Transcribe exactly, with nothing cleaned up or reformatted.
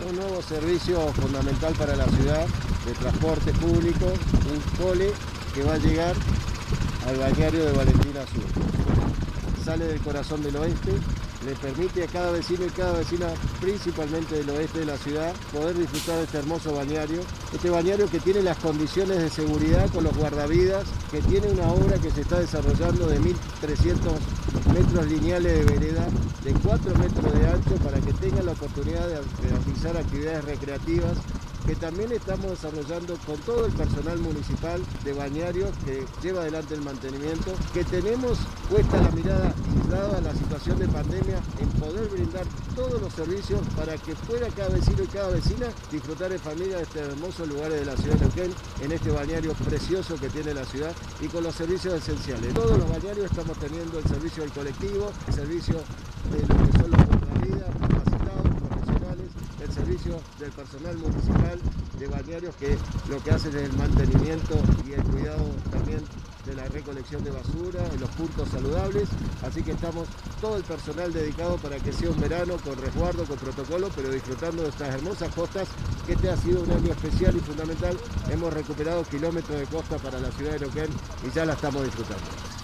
un nuevo servicio fundamental para la ciudad de transporte público, un cole que va a llegar al balneario de Valentina Sur. Sale del corazón del oeste, le permite a cada vecino y cada vecina, principalmente del oeste de la ciudad, poder disfrutar de este hermoso balneario. Este balneario que tiene las condiciones de seguridad con los guardavidas, que tiene una obra que se está desarrollando de mil trescientos metros lineales de vereda, de cuatro metros de ancho, para que tengan la oportunidad de realizar actividades recreativas, que también estamos desarrollando con todo el personal municipal de balnearios que lleva adelante el mantenimiento, que tenemos puesta la mirada y dada la situación de pandemia en poder brindar todos los servicios para que pueda cada vecino y cada vecina disfrutar en familia de estos hermosos lugares de la ciudad de Neuquén, en este balneario precioso que tiene la ciudad y con los servicios esenciales. Todos los balnearios estamos teniendo el servicio del colectivo, el servicio de lo que son los guardavidas capacitados, profesionales, el servicio del personal municipal de balnearios que lo que hacen es el mantenimiento y el cuidado también de la recolección de basura en los puntos saludables, así que estamos todo el personal dedicado para que sea un verano con resguardo, con protocolo, pero disfrutando de estas hermosas costas, que este ha sido un año especial y fundamental. Hemos recuperado kilómetros de costa para la ciudad de Neuquén y ya la estamos disfrutando.